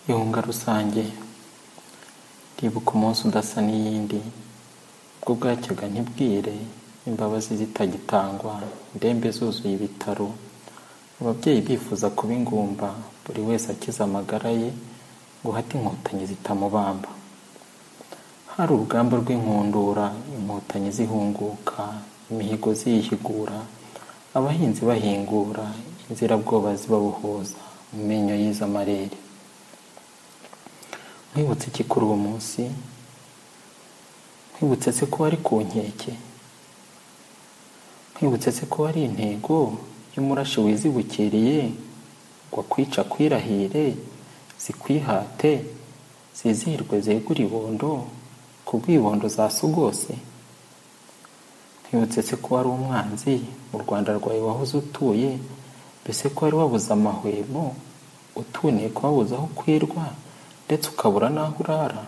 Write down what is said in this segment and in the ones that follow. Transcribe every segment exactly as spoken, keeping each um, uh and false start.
Ihunga rusange ribuka umunsi udasa n'iyindi, ubwo bwacyaga ntibwire, imbabazi zitagitangwa, indembe zuzuye ibitaro, ababyeyi bifuza kuba ingumba, buri wese akiza amagara ye ngo hate inkotanyi zitamubamba. Hari urugamba rw'inkundura, inkotanyi zihunguka, imihigo ziyihigura, abahinzi bahingura, inzirabwoba zibabohoza mu menyo y'izo amarere. Nkwibutse iki kuri uwo munsi? Nkwibutse se ko wari ku nkeke? Nkwibutse se ko wari intego y'umurashi wizibukiriye ngo akwica kwirahire, zikwihate, zizihirwe zegura ibondo, ku bw'ibondo zasugose? Nkwibutse se ko wari umwanzi mu Rwanda rwawe wahoze utuye, mbese ko wari wabuze amahwemo, utuniye kubabuza aho kwirwa, ndetse ukabura n'aho urara?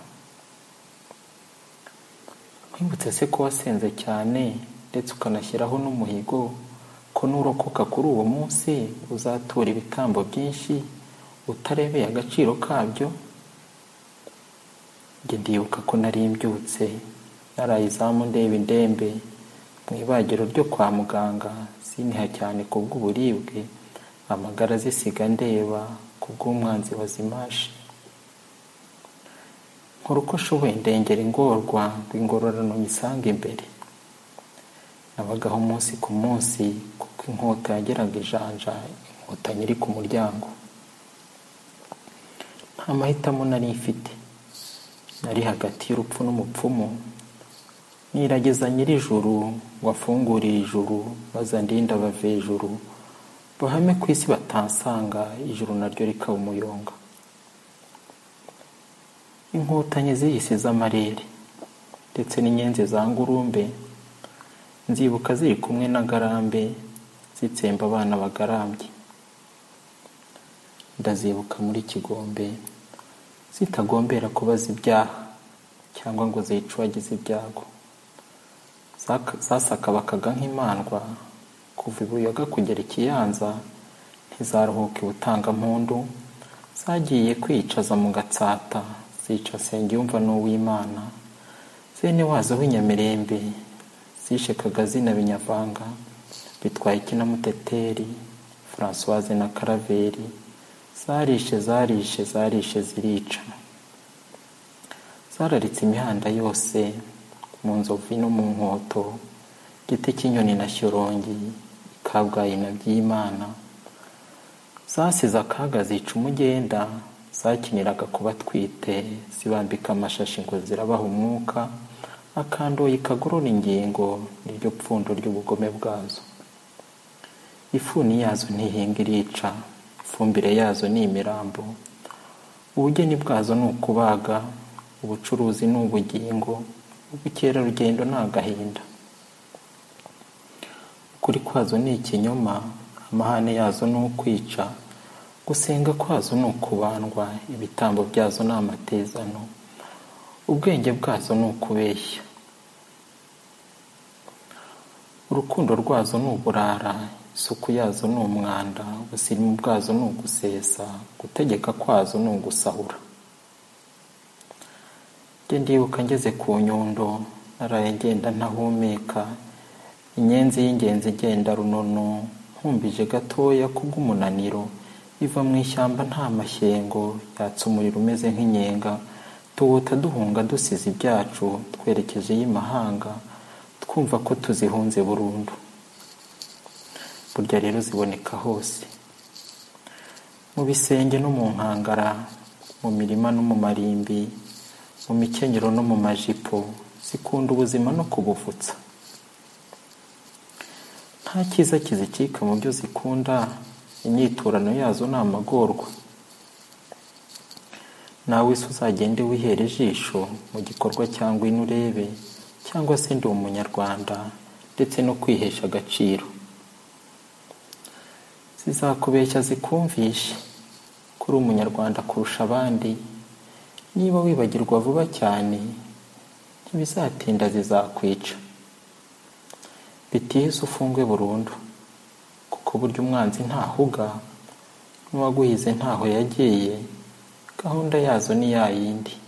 Nkwibutse se ko wasenze cyane ndetse ukanashyiraho n'umuhigo ko nurokoka kuri uwo munsi uzatura ibitambo byinshi utarebeye agaciro kabyo? Njye ndibuka ko nari mbyutse naraye izamu ndeba indembe mu ibagiro ryo kwa muganga, ziniha cyane ku bw'uburibwe, amagara zisiga ndeba ku bw'umwanzi wazimashe. Nkora uko nshoboye ndengera ingorwa ngo ingororano nyisange imbere. Nabagaho umunsi ku munsi kuko inkota yageraga ijanja, inkotanyi iri ku muryango. Nta mahitamo nari mfite, nari hagati y'urupfu n'umupfumu, nirageza nyir'ijuru ngo afungurire ijuru, maze andinde abavejuru, bahame ku isi batansanga, ijuru naryo rikaba umuyonga. Inkotanyi ziyisize amarere ndetse n'inyenzi za ngurumbe, nzibuka ziri kumwe na Garambe zitsemba abana bagarambye. Ndazibuka muri Kigombe zitagombera kubaza ibyaha cyangwa ngo zice uwagize ibyago, zasakabakaga nk'imandwa kuva i Buyoga kugera i Kiyanza, ntizaruhuka i Butangampundu, zagiye kwicaza mu Gatsata, zica Nsengiyumva n'Uwimana, zene wazo w'Inyamirembe zishe Kagazina Binyavanga, bitwaye Kinamuteteri, Françoise na Karaveri, zarishe zarishe zarishe zirica. Zararitse imihanda yose, mu Nzovu no mu Nkoto, Giti cy'inyoni na Shyorongi, Kabgayi na Byimana. Zasize akaga zica umugenda, zakiniraga kubatwite, zibambika amashashi ngo zirabaha umwuka, akandoye kagorora ingingo, niryo pfundo ry'ubugome bwazo. Ifuni yazo ntihinga irica, ifumbire yazo ni imirambo, ubugeni bwazo ni ukubaga, ubucuruzi ni ubugingo, ubukerarugendo ni agahinda. Ukuri kwazo ni ikinyoma, amahane yazo ni ukwica, gusenga kwazo ni ukubandwa, ibitambo byazo ni amatezano, ubwenge bwazo ni ukubeshya. Urukundo rwazo ni uburara, isuku yazo ni umwanda, ubusirimu bwazo ni ugusesa, gutegeka kwazo ni ugusahura. Njye ndibuka ngeze ku Nyundo, naraye ngenda ntahumeka, inyenzi y'ingenzi igenda runono, nkumbije gatoya kubw'umunaniro, iva mu ishyamba nta mashyengo, yatsa umuriro umeze nk'inyenga, tuwuta duhunga dusize ibyacu, twerekeje y'imahanga, twumva ko tuzihunze burundu. Burya rero ziboneka hose, mu bisenge no mu nkangara, mu mirima no mu marimbi, mu mikenyero no mu majipo, zikunda ubuzima no kubuvutsa. Nta cyiza kizikika mu byo zikunda, inyiturano yazo ni amagorwa. Nawe isi uzagende wihera ijisho mu gikorwa cyangwa ino urebe, cyangwa se ndi umunyarwanda, ndetse no kwihesha agaciro. Zizakubeshya zikumvishe kuri umunyarwanda kurusha abandi, niba wibagirwa vuba cyane ntibizatinda zizakwica. Bitihise ufungwe burundu, kuko burya umwanzi ntahuga, n'uwaguhize ntaho yagiye, gahunda yazo ni ya yindi.